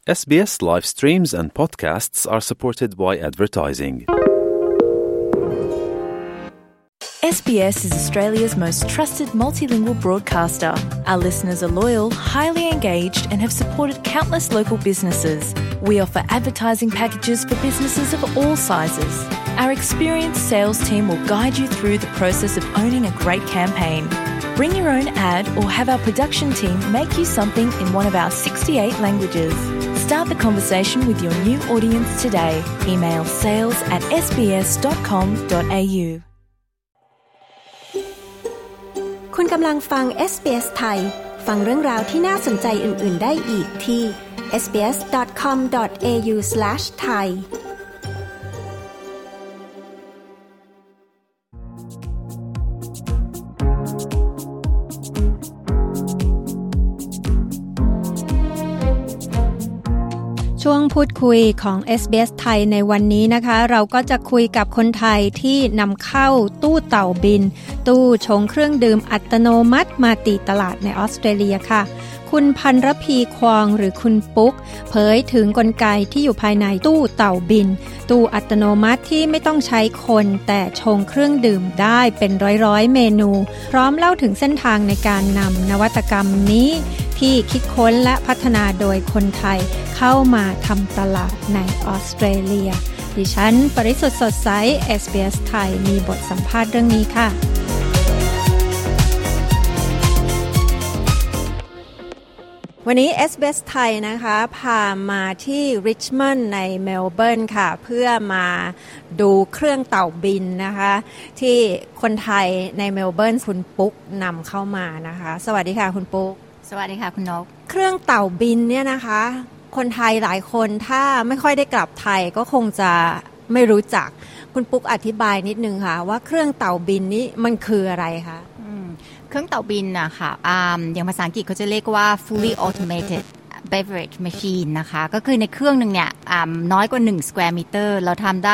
SBS live streams and podcasts are supported by advertising. SBS is Australia's most trusted multilingual broadcaster. Our listeners are loyal, highly engaged, and have supported countless local businesses. We offer advertising packages for businesses of all sizes. Our experienced sales team will guide you through the process of owning a great campaign. Bring your own ad or have our production team make you something in one of our 68 languages. Start the conversation with your new audience today. Email sales@sbs.com.au. คุณกำลังฟัง SBS ไทยฟังเรื่องราวที่น่าสนใจอื่นๆได้อีกที่ sbs.com.au/thai ช่วงพูดคุยของ SBS ไทยในวันนี้นะคะเราก็จะคุยกับคนไทยที่นำเข้าตู้เต่าบินตู้ชงเครื่องดื่มอัตโนมัติมาตีตลาดในออสเตรเลียค่ะคุณพันรพีควองหรือคุณปุ๊กเผยถึงกลไกที่อยู่ภายในตู้เต่าบินตู้อัตโนมัติที่ไม่ต้องใช้คนแต่ชงเครื่องดื่มได้เป็นร้อยๆเมนูพร้อมเล่าถึงเส้นทางในการนำนวัตกรรมนี้ที่คิดค้นและพัฒนาโดยคนไทยเข้ามาทำตลาดในออสเตรเลียดิฉันปริสุทธิ์สดใส SBS ไทยมีบทสัมภาษณ์เรื่องนี้ค่ะวันนี้ SBS ไทยนะคะพามาที่ริชมอนด์ในเมลเบิร์นค่ะเพื่อมาดูเครื่องเต่าบินนะคะที่คนไทยในเมลเบิร์นคุณปุ๊กนำเข้ามานะคะสวัสดีค่ะคุณปุ๊กสวัสดีค่ะคุณนกเครื่องเต่าบินเนี่ยนะคะคนไทยหลายคนถ้าไม่ค่อยได้กลับไทยก็คงจะไม่รู้จักคุณปุ๊กอธิบายนิดนึงค่ะว่าเครื่องเต่าบินนี้มันคืออะไรคะเครื่องเต่าบินนะคะอย่างภาษาอังกฤษเขาจะเรียกว่า fully automated beverage machine นะคะก็คือในเครื่องนึงเนี่ยน้อยกว่า1 square meter เราทำได้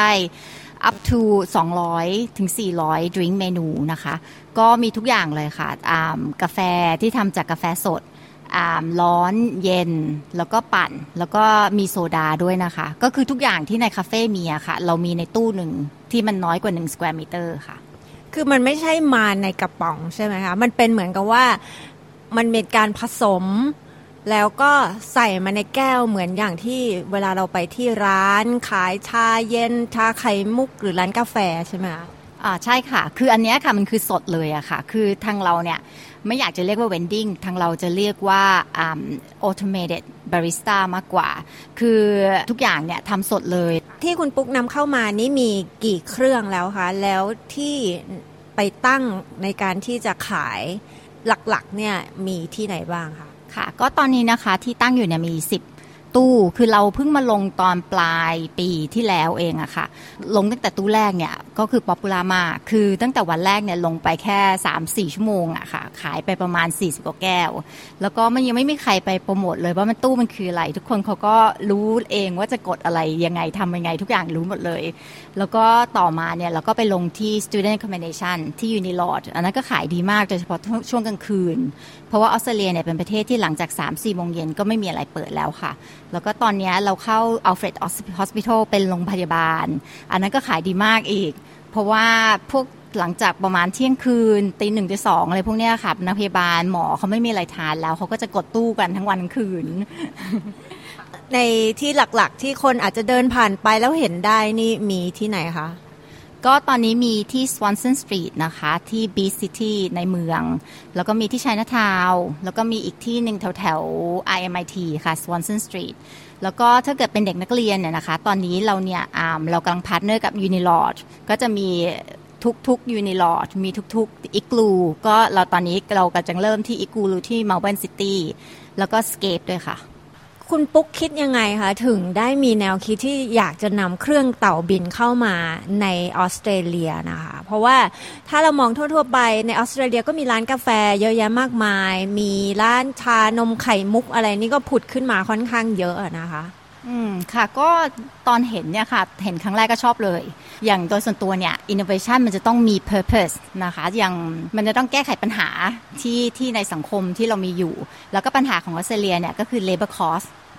up to 200 ถึง 400 drink เมนูนะคะก็มีทุกอย่างเลยค่ะกาแฟที่ทำจากกาแฟสดร้อนเย็นแล้วก็ปั่นแล้วก็มีโซดาด้วยนะคะก็คือทุกอย่างที่ในคาเฟ่มีอะค่ะเรามีในตู้หนึ่งที่มันน้อยกว่า1 square meter ค่ะคือมันไม่ใช่มาในกระป๋องใช่ไหมคะมันเป็นเหมือนกับว่ามันเป็นการผสมแล้วก็ใส่มาในแก้วเหมือนอย่างที่เวลาเราไปที่ร้านขายชาเย็นชาไข่มุกหรือร้านกาแฟใช่ไหมคะใช่ค่ะคืออันนี้ค่ะมันคือสดเลยอะค่ะคือทางเราเนี่ยไม่อยากจะเรียกว่า vending ทางเราจะเรียกว่าautomated barista มากกว่าคือทุกอย่างเนี่ยทำสดเลยที่คุณปุ๊กนำเข้ามานี่มีกี่เครื่องแล้วคะแล้วที่ไปตั้งในการที่จะขายหลักๆเนี่ยมีที่ไหนบ้างคะค่ะก็ตอนนี้นะคะที่ตั้งอยู่เนี่ยมี10ตู้คือเราเพิ่งมาลงตอนปลายปีที่แล้วเองอะค่ะลงตั้งแต่ตู้แรกเนี่ยก็คือป๊อปปูล่ามากคือตั้งแต่วันแรกเนี่ยลงไปแค่ 3-4 ชั่วโมงอะค่ะขายไปประมาณ40กว่าแก้วแล้วก็มันยังไม่มีใครไปโปรโมทเลยว่ามันตู้มันคืออะไรทุกคนเขาก็รู้เองว่าจะกดอะไรยังไงทำยังไงทุกอย่างรู้หมดเลยแล้วก็ต่อมาเนี่ยเราก็ไปลงที่ student accommodation ที่ Unilodge อันนั้นก็ขายดีมากโดยเฉพาะช่วงกลางคืนเพราะว่าออสเตรเลียเนี่ยเป็นประเทศที่หลังจาก 3-4 โมงเย็นก็ไม่มีอะไรเปิดแล้วค่ะแล้วก็ตอนนี้เราเข้า Alfred Hospital เป็นโรงพยาบาลอันนั้นก็ขายดีมากอีกเพราะว่าพวกหลังจากประมาณเที่ยงคืนตี 1 ตี 2อะไรพวกนี้ค่ะนักพยาบาลหมอเขาไม่มีอะไรทานแล้วเขาก็จะกดตู้กันทั้งวันทั้งคืนในที่หลักๆที่คนอาจจะเดินผ่านไปแล้วเห็นได้นี่มีที่ไหนคะก็ตอนนี้มีที่ Swanston Street นะคะที่ Beach City ในเมืองแล้วก็มีที่ Chinatown แล้วก็มีอีกที่นึงแถวๆ RMIT ค่ะ Swanston Street แล้วก็ถ้าเกิดเป็นเด็กนักเรียนเนี่ยนะคะตอนนี้เราเนี่ยเรากำลังพาร์ทเนอร์กับ Unilodge ก็จะมีทุก Unilodge มีทุก Igloo ก็เราตอนนี้เรากำลังเริ่มที่ Igloo ที่ Melbourne City แล้วก็ Scape ด้วยค่ะคุณปุ๊กคิดยังไงคะถึงได้มีแนวคิดที่อยากจะนำเครื่องเต่าบินเข้ามาในออสเตรเลียนะคะเพราะว่าถ้าเรามองทั่วๆไปในออสเตรเลียก็มีร้านกาแฟเยอะแยะมากมายมีร้านชานมไข่มุกอะไรนี่ก็ผุดขึ้นมาค่อนข้างเยอะนะคะค่ะก็ตอนเห็นเนี่ยค่ะเห็นครั้งแรกก็ชอบเลยอย่างโดยส่วนตัวเนี่ย innovation มันจะต้องมี purpose นะคะอย่างมันจะต้องแก้ไขปัญหาที่ในสังคมที่เรามีอยู่แล้วก็ปัญหาของออสเตรเลียเนี่ยก็คือ labor cost กับ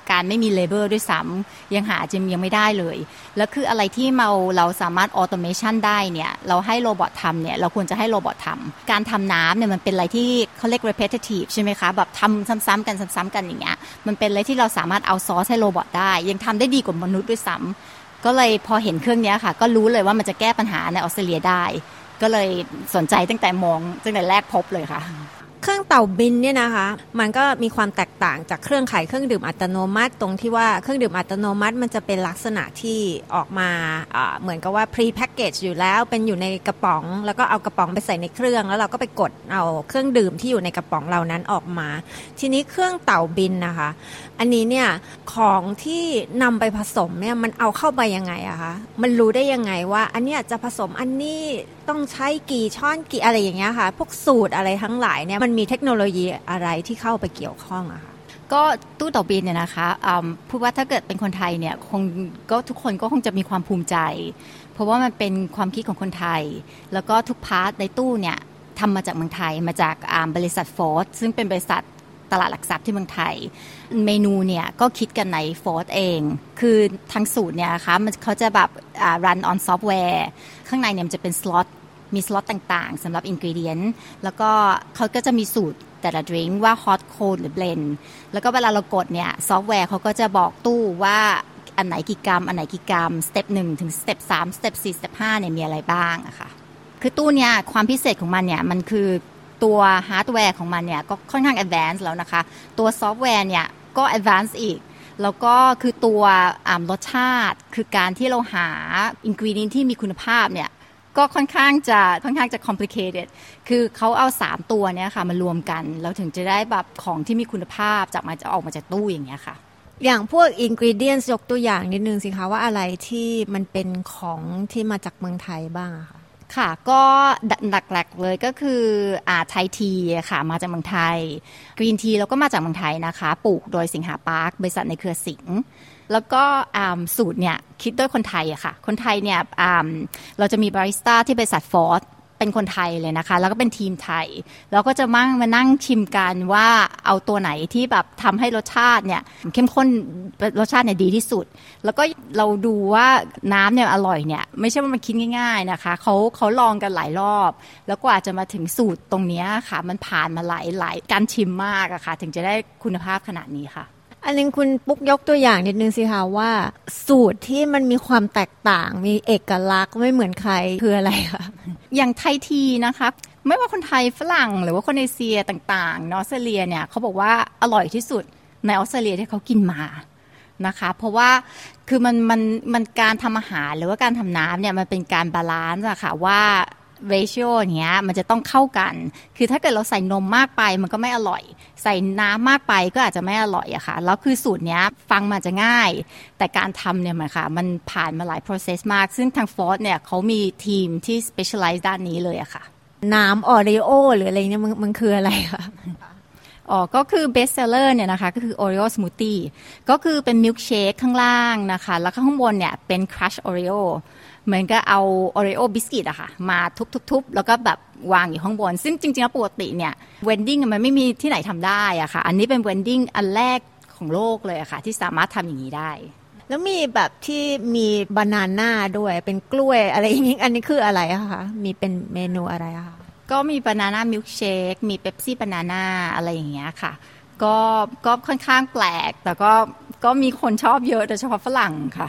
การไม่มีเลเบอร์ด้วยซ้ำยังหายังไม่ได้เลยแล้วคืออะไรที่เราสามารถออโตเมชันได้เนี่ยเราให้โรบอททำเนี่ยเราควรจะให้โรบอททำการทำน้ำเนี่ยมันเป็นอะไรที่เขาเรียก repetitive ใช่ไหมคะแบบทำซ้ำๆกันอย่างเงี้ยมันเป็นอะไรที่เราสามารถเอาซอร์สให้โรบอทได้ยังทำได้ดีกว่ามนุษย์ด้วยซ้ำก็เลยพอเห็นเครื่องนี้ค่ะก็รู้เลยว่ามันจะแก้ปัญหาในออสเตรเลียได้ก็เลยสนใจตั้งแต่แรกพบเลยค่ะเครื่องเต่าบินเนี่ยนะคะมันก็มีความแตกต่างจากเครื่องขายเครื่องดื่มอัตโนมัติตรงที่ว่าเครื่องดื่มอัตโนมัติมันจะเป็นลักษณะที่ออกมาเหมือนกับว่า pre package อยู่แล้วเป็นอยู่ในกระป๋องแล้วก็เอากระป๋องไปใส่ในเครื่องแล้วเราก็ไปกดเอาเครื่องดื่มที่อยู่ในกระป๋องเหล่านั้นออกมาทีนี้เครื่องเต่าบินนะคะอันนี้เนี่ยของที่นำไปผสมเนี่ยมันเอาเข้าไปยังไงอะคะมันรู้ได้ยังไงว่าอันเนี้ยจะผสมอันนี้ต้องใช้กี่ช้อนกี่อะไรอย่างเงี้ยค่ะพวกสูตรอะไรทั้งหลายเนี่ยมันมีเทคโนโลยีอะไรที่เข้าไปเกี่ยวข้องอะคะก็ตู้เต่าบินเนี่ยนะคะพูดว่าถ้าเกิดเป็นคนไทยเนี่ยก็ทุกคนก็คงจะมีความภูมิใจเพราะว่ามันเป็นความคิดของคนไทยแล้วก็ทุกพาร์ทในตู้เนี่ยทำมาจากเมืองไทยมาจากบริษัทโฟร์ดซึ่งเป็นบริษัทตลาดหลักทรัพย์ที่เมืองไทยเมนูเนี่ยก็คิดกันในโฟร์ดเองคือทั้งสูตรเนี่ยนะคะเขาจะแบบrun on software ข้างในเนี่ยมันจะเป็นสล็อตมีสล็อตต่างๆสำหรับอินกรีเดียนแล้วก็เขาก็จะมีสูตรแต่ละดริงก์ว่า hot cold หรือ blend แล้วก็เวลาเรากดเนี่ยซอฟต์แวร์เขาก็จะบอกตู้ว่าอันไหนกี่กรัมอันไหนกี่กรัมสเต็ป1ถึงสเต็ป3สเต็ป4สเต็ป5เนี่ยมีอะไรบ้างอะค่ะคือตู้เนี่ยความพิเศษของมันเนี่ยมันคือตัวฮาร์ดแวร์ของมันเนี่ยก็ค่อนข้างแอดวานซ์แล้วนะคะตัวซอฟต์แวร์เนี่ยก็แอดวานซ์อีกแล้วก็คือตัวรสชาติคือการที่เราหาอินกรีเดียนที่มีคุณภาพเนี่ยก็ค่อนข้างจะ complicated คือเขาเอา3ตัวเนี่ยค่ะมารวมกันแล้วถึงจะได้แบบของที่มีคุณภาพจากมันจะออกมาจากตู้อย่างเงี้ยค่ะอย่างพวก ingredients ยกตัวอย่างนิดนึงสิคะว่าอะไรที่มันเป็นของที่มาจากเมืองไทยบ้างอะค่ะค่ะก็หลักๆเลยก็คือไทยทีค่ะมาจากเมืองไทยกรีนทีแล้วก็มาจากเมืองไทยนะคะปลูกโดยสิงหาปาร์คบริษัทในเครือสิงห์แล้วก็สูตรเนี่ยคิดโดยคนไทยอะค่ะคนไทยเนี่ยเราจะมีบาริสต้าที่บริษัทฟอร์ดเป็นคนไทยเลยนะคะแล้วก็เป็นทีมไทยแล้วก็จะมานั่งชิมกันว่าเอาตัวไหนที่แบบทำให้รสชาติเนี่ยเข้มข้นรสชาติเนี่ยดีที่สุดแล้วก็เราดูว่าน้ำเนี่ยอร่อยเนี่ยไม่ใช่ว่ามันคิดง่ายๆนะคะเขาลองกันหลายรอบแล้วก็อาจจะมาถึงสูตรตรงนี้ค่ะมันผ่านมาหลายการชิมมากอะค่ะถึงจะได้คุณภาพขนาดนี้ค่ะอันนึงคุณปุ๊กยกตัวอย่างนิดนึงสิคะว่าสูตรที่มันมีความแตกต่างมีเอกลักษณ์ไม่เหมือนใครคืออะไรคะอย่างไทยทีนะคะไม่ว่าคนไทยฝรั่งหรือว่าคนเอเชียต่างๆออสเตรเลียเนี่ยเขาบอกว่าอร่อยที่สุดในออสเตรเลียที่เขากินมานะคะเพราะว่าคือมันการทำอาหารหรือว่าการทำน้ำเนี่ยมันเป็นการบาลานซ์อะค่ะว่าratio อย่างเงี้ยมันจะต้องเข้ากันคือถ้าเกิดเราใส่นมมากไปมันก็ไม่อร่อยใส่น้ำมากไปก็อาจจะไม่อร่อยอะค่ะแล้วคือสูตรเนี้ยฟังมาจะง่ายแต่การทำเนี่ยมันผ่านมาหลาย process มากซึ่งทาง Ford เนี่ยเขามีทีมที่ specialize ด้านนี้เลยอะค่ะน้ำออริโอหรืออะไรเนี่ยมันคืออะไรคะก็คือ best seller เนี่ยนะคะก็คือ Oreo smoothie ก็คือเป็น milkshake ข้างล่างนะคะแล้วข้างบนเนี่ยเป็น crush Oreoเหมือนกับเอา Oreo บิสกิตอะค่ะมาทุบๆแล้วก็แบบวางอยู่ข้างบนซึ่งจริงๆแล้วปกติเนี่ยเวนดิ้งมันไม่มีที่ไหนทำได้อะค่ะอันนี้เป็นเวนดิ้งอันแรกของโลกเลยอะค่ะที่สามารถทำอย่างนี้ได้แล้วมีแบบที่มีบานาน่าด้วยเป็นกล้วยอะไรอย่างนี้อันนี้คืออะไรอะคะมีเป็นเมนูอะไรอะคะก็มีบานาน่ามิลค์เชคมีเป๊ปซี่บานาน่าอะไรอย่างเงี้ยค่ะก็ค่อนข้างแปลกแต่ก็มีคนชอบเยอะโดยเฉพาะฝรั่งค่ะ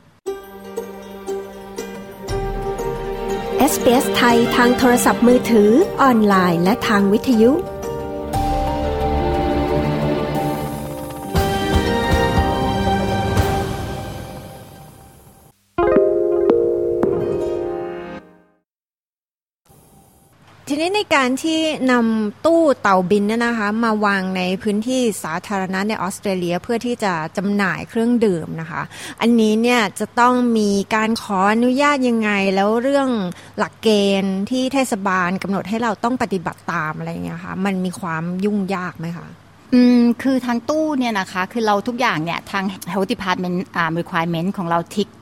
SBS ไทยทางโทรศัพท์มือถือออนไลน์และทางวิทยุทีนี้ในการที่นำตู้เต่าบินเนี่ยนะคะมาวางในพื้นที่สาธารณะในออสเตรเลียเพื่อที่จะจำหน่ายเครื่องดื่มนะคะอันนี้เนี่ยจะต้องมีการขออนุญาตยังไงแล้วเรื่องหลักเกณฑ์ที่เทศบาลกำหนดให้เราต้องปฏิบัติตามอะไรอย่างเงี้ยค่ะมันมีความยุ่งยากไหมคะคือทางตู้เนี่ยนะคะคือเราทุกอย่างเนี่ยทาง Health Department requirement ของเราทิกทุก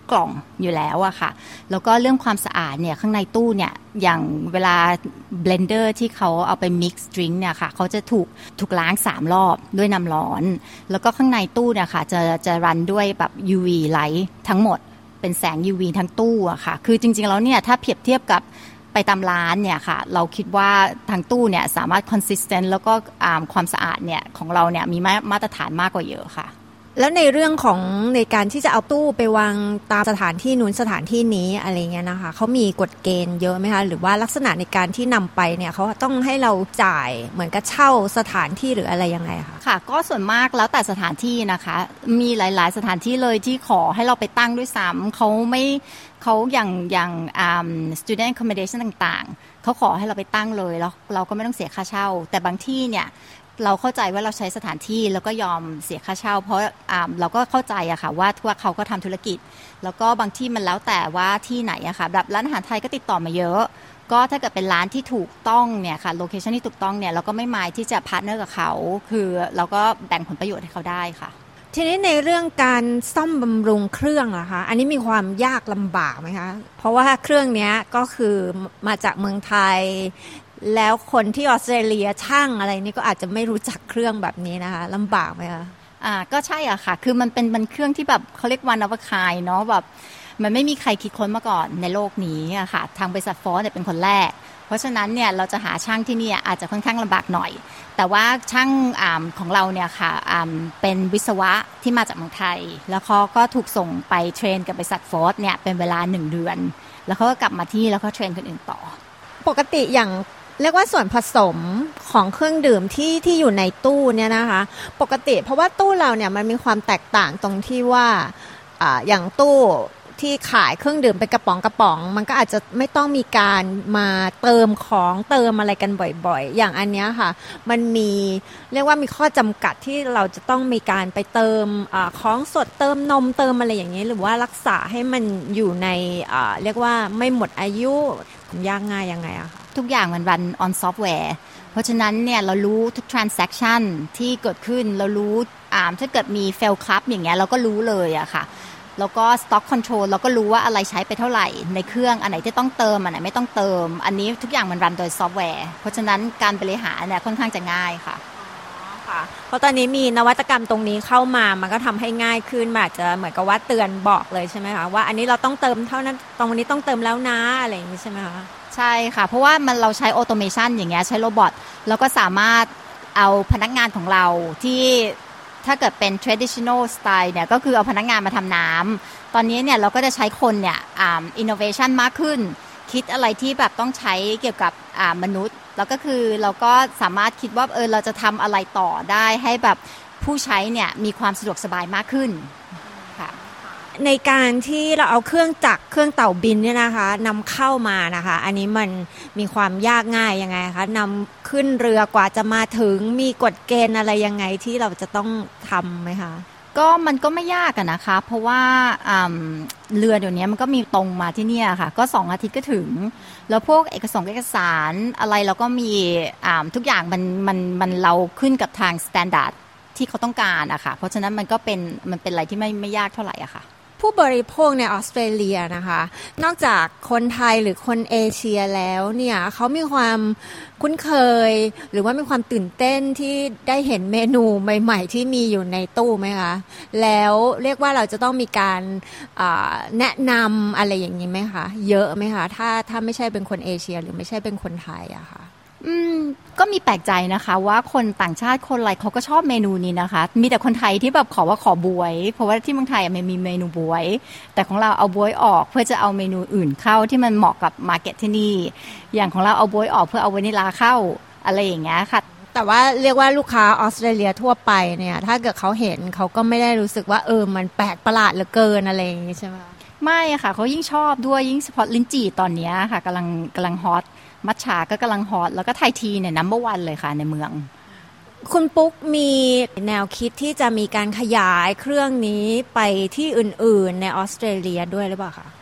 กล่องอยู่แล้วอะค่ะแล้วก็เรื่องความสะอาดเนี่ยข้างในตู้เนี่ยอย่างเวลาเบลนเดอร์ที่เขาเอาไป mix drink เนี่ยค่ะเขาจะถูกล้าง3รอบด้วยน้ำร้อนแล้วก็ข้างในตู้เนี่ยค่ะจะรันด้วยแบบ UV light ทั้งหมดเป็นแสง UV ทั้งตู้อะค่ะคือจริงๆแล้วเนี่ยถ้าเปรียบเทียบกับไปตามร้านเนี่ยค่ะเราคิดว่าทางตู้เนี่ยสามารถ consistent แล้วก็ความสะอาดเนี่ยของเราเนี่ยมีมาตรฐานมากกว่าเยอะค่ะแล้วในเรื่องของในการที่จะเอาตู้ไปวางตามสถานที่นู้นสถานที่นี้อะไรเงี้ยนะคะเขามีกฎเกณฑ์เยอะไหมคะหรือว่าลักษณะในการที่นำไปเนี่ยเขาต้องให้เราจ่ายเหมือนกับเช่าสถานที่หรืออะไรยังไงคะค่ะก็ส่วนมากแล้วแต่สถานที่นะคะมีหลายๆสถานที่เลยที่ขอให้เราไปตั้งด้วยซ้ำเขาอย่างstudent accommodation ต่างๆเขาขอให้เราไปตั้งเลยแล้วเราก็ไม่ต้องเสียค่าเช่าแต่บางที่เนี่ยเราเข้าใจว่าเราใช้สถานที่แล้วก็ยอมเสียค่าเช่าเพราะเราก็เข้าใจอะค่ะว่าเขาก็ทำธุรกิจแล้วก็บางที่มันแล้วแต่ว่าที่ไหนอะค่ะแบบร้านอาหารไทยก็ติดต่อมาเยอะก็ถ้าเกิดเป็นร้านที่ถูกต้องเนี่ยค่ะโลเคชั่นที่ถูกต้องเนี่ยเราก็ไม่มายที่จะพาร์ทเนอร์กับเขาคือเราก็แบ่งผลประโยชน์ให้เขาได้ค่ะทีนี้ในเรื่องการซ่อมบำรุงเครื่องอะคะอันนี้มีความยากลำบากไหมคะเพราะว่าเครื่องนี้ก็คือมาจากเมืองไทยแล้วคนที่ออสเตรเลียช่างอะไรนี่ก็อาจจะไม่รู้จักเครื่องแบบนี้นะคะลำบากไหมคะก็ใช่อ่ะค่ะคือมันเป็นเครื่องที่แบบเขาเรียกวันอวคายเนาะแบบมันไม่มีใครคิดค้นมาก่อนในโลกนี้อะค่ะทางบริษัทฟอร์สเนี่ยเป็นคนแรกเพราะฉะนั้นเนี่ยเราจะหาช่างที่นี่อาจจะค่อนข้างลำบากหน่อยแต่ว่าช่างของเราเนี่ยค่ะเป็นวิศวะที่มาจากเมืองไทยแล้วเขาก็ถูกส่งไปเทรนกับบริษัทฟอร์สเนี่ยเป็นเวลา1 เดือนแล้วเขาก็กลับมาที่แล้วก็เทรนคนอื่นต่อปกติอย่างเรียกว่าส่วนผสมของเครื่องดื่มที่อยู่ในตู้เนี่ยนะคะปกติเพราะว่าตู้เราเนี่ยมันมีความแตกต่างตรงที่ว่าอย่างตู้ที่ขายเครื่องดื่มเป็นกระป๋องมันก็อาจจะไม่ต้องมีการมาเติมของเติมอะไรกันบ่อยๆอย่างอันเนี้ยค่ะมันมีเรียกว่ามีข้อจำกัดที่เราจะต้องมีการไปเติมของสดเติมนมเติมอะไรอย่างนี้หรือว่ารักษาให้มันอยู่ในเรียกว่าไม่หมดอายุยากง่ายยังไงอะคะทุกอย่างมัน run on software เพราะฉะนั้นเนี่ยเรารู้ทุก transaction ที่เกิดขึ้นเรารู้ถ้าเกิดมี fail club อย่างเงี้ยเราก็รู้เลยอะค่ะแล้วก็ stock control เราก็รู้ว่าอะไรใช้ไปเท่าไหร่ในเครื่องอันไหนที่ต้องเติมอันไหนไม่ต้องเติมอันนี้ทุกอย่างมัน run โดยซอฟต์แวร์เพราะฉะนั้นการบริหารเนี่ยค่อนข้างจะง่ายค่ะเพราะตอนนี้มีนวัตกรรมตรงนี้เข้ามามันก็ทำให้ง่ายขึ้นอาจจะเหมือนกับว่าเตือนบอกเลยใช่ไหมคะว่าอันนี้เราต้องเติมเท่านั้นตรงนี้ต้องเติมแล้วนะอะไรอย่างนี้ใช่ไหมคะใช่ค่ะเพราะว่าเราใช้ออโตเมชันอย่างเงี้ยใช้โรบอทแล้วก็สามารถเอาพนักงานของเราที่ถ้าเกิดเป็น traditional style เนี่ยก็คือเอาพนักงานมาทำน้ำตอนนี้เนี่ยเราก็จะใช้คนเนี่ยinnovation มากขึ้นคิดอะไรที่แบบต้องใช้เกี่ยวกับมนุษย์แล้วก็คือเราก็สามารถคิดว่าเราจะทำอะไรต่อได้ให้แบบผู้ใช้เนี่ยมีความสะดวกสบายมากขึ้นค่ะในการที่เราเอาเครื่องจักรเครื่องเต่าบินเนี่ยนะคะนำเข้ามานะคะอันนี้มันมีความยากง่ายยังไงคะนำขึ้นเรือกว่าจะมาถึงมีกฎเกณฑ์อะไรยังไงที่เราจะต้องทำไหมคะก็มันก็ไม่ยากอะนะคะเพราะว่าเรือเดี๋ยวนี้มันก็มีตรงมาที่นี่ค่ะก็2 อาทิตย์ก็ถึงแล้วพวกเอกสารอะไรเราก็มีทุกอย่างมันเราขึ้นกับทางสแตนดาร์ดที่เขาต้องการอะค่ะเพราะฉะนั้นมันเป็นอะไรที่ไม่ยากเท่าไหร่อะค่ะผู้บริโภคในออสเตรเลียนะคะนอกจากคนไทยหรือคนเอเชียแล้วเนี่ยเขามีความคุ้นเคยหรือว่ามีความตื่นเต้นที่ได้เห็นเมนูใหม่ๆที่มีอยู่ในตู้ไหมคะแล้วเรียกว่าเราจะต้องมีการแนะนำอะไรอย่างนี้ไหมคะเยอะไหมคะถ้าไม่ใช่เป็นคนเอเชียหรือไม่ใช่เป็นคนไทยอะค่ะก็มีแปลกใจนะคะว่าคนต่างชาติคนอะไรเขาก็ชอบเมนูนี้นะคะมีแต่คนไทยที่แบบขอบวยเพราะว่าที่เมืองไทยมันมีเมนูบวยแต่ของเราเอาบวยออกเพื่อจะเอาเมนูอื่นเข้าที่มันเหมาะกับมาร์เก็ตที่นี่อย่างของเราเอาบวยออกเพื่อเอาวานิลาเข้าอะไรอย่างเงี้ยค่ะแต่ว่าเรียกว่าลูกค้าออสเตรเลียทั่วไปเนี่ยถ้าเกิดเขาเห็นเขาก็ไม่ได้รู้สึกว่ามันแปลกประหลาดเหลือเกินอะไรอย่างงี้ใช่ไหมไม่ค่ะเขายิ่งชอบด้วยยิ่งเฉพาะลิ้นจี่ตอนนี้ค่ะกำลังฮอตมัทฉาก็กำลังฮอตแล้วก็ไทยทีเนี่ยนัมเบอร์1เลยค่ะในเมืองคุณปุ๊กมีแนวคิดที่จะมีการขยายเครื่องนี้ไปที่อื่นๆในออสเตรเลียด้วยหรือเปล่าคะค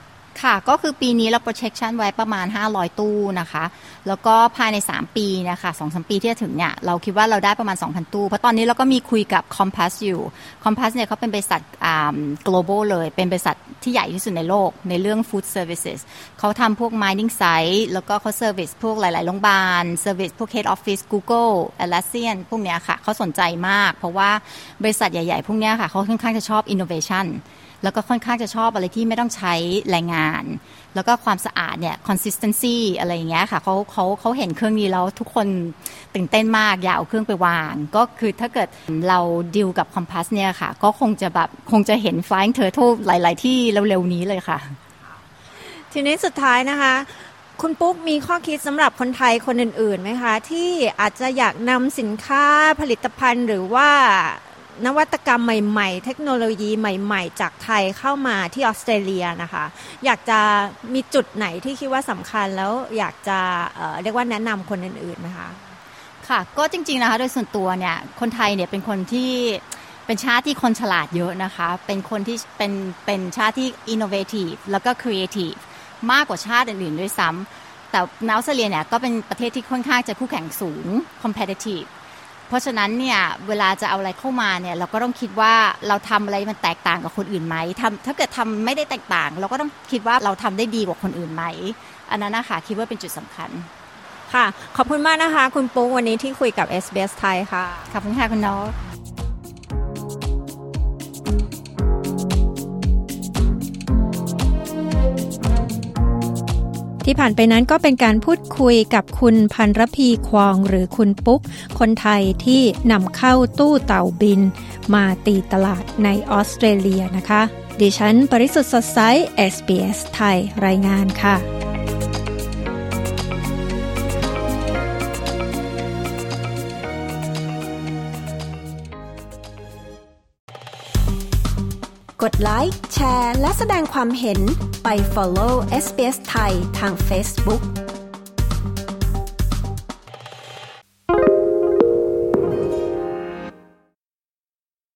ค่ะก็คือปีนี้เรา projection ไว้ประมาณ500ตู้นะคะแล้วก็ภายใน3ปีนะคะ 2-3 ปีที่จะถึงเนี่ยเราคิดว่าเราได้ประมาณ 2,000 ตู้เพราะตอนนี้เราก็มีคุยกับ Compass อยู่ Compass เนี่ยเขาเป็นบริษัทglobal เลยเป็นบริษัทที่ใหญ่ที่สุดในโลกในเรื่อง food services เขาทำพวก mining site แล้วก็เขา service พวกหลายๆโรงพยาบาล service พวก head office Google Atlassian พวกเนี้ยค่ะเขาสนใจมากเพราะว่าบริษัทใหญ่ๆพวกเนี้ยค่ะเขาค่อนข้างจะชอบ innovationแล้วก็ค่อนข้างจะชอบอะไรที่ไม่ต้องใช้แรงงานแล้วก็ความสะอาดเนี่ย consistency อะไรอย่างเงี้ยค่ะเขาเห็นเครื่องนี้แล้วทุกคนตื่นเต้นมากอยากเอาเครื่องไปวางก็คือถ้าเกิดเราดีลกับ Compass เนี่ยค่ะก็คงจะเห็น Flying Turtle หลายๆที่เร็วๆนี้เลยค่ะทีนี้สุดท้ายนะคะคุณปุ๊กมีข้อคิดสำหรับคนไทยคนอื่นๆไหมคะที่อาจจะอยากนำสินค้าผลิตภัณฑ์หรือว่านวัตกรรมใหม่ๆเทคโนโลยีใหม่ๆจากไทยเข้ามาที่ออสเตรเลียนะคะอยากจะมีจุดไหนที่คิดว่าสำคัญแล้วอยากจะเรียกว่าแนะนำคนอื่นๆไหมคะค่ะก็จริงๆนะคะโดยส่วนตัวเนี่ยคนไทยเนี่ยเป็นคนที่เป็นชาติที่คนฉลาดเยอะนะคะเป็นคนที่เป็นชาติที่ innovative แล้วก็ creative มากกว่าชาติอื่นๆด้วยซ้ำแต่ออสเตรเลียเนี่ยก็เป็นประเทศที่ค่อนข้างจะคู่แข่งสูง competitiveเพราะฉะนั้นเนี่ยเวลาจะเอาอะไรเข้ามาเนี่ยเราก็ต้องคิดว่าเราทำอะไรมันแตกต่างกับคนอื่นไหมถ้าเกิดทำไม่ได้แตกต่างเราก็ต้องคิดว่าเราทำได้ดีกว่าคนอื่นไหมอันนั้นนะคะคิดว่าเป็นจุดสำคัญค่ะขอบคุณมากนะคะคุณปุ๊กวันนี้ที่คุยกับ SBS ไทยค่ะขอบคุณค่ะคุณน้องที่ผ่านไปนั้นก็เป็นการพูดคุยกับคุณพันรพีควองหรือคุณปุ๊กคนไทยที่นำเข้าตู้เต่าบินมาตีตลาดในออสเตรเลียนะคะดิฉันปริสุทธิ์สดใส SBS ไทยรายงานค่ะกดไลค์แชร์และแสดงความเห็นไป follow SBS ไทยทาง Facebook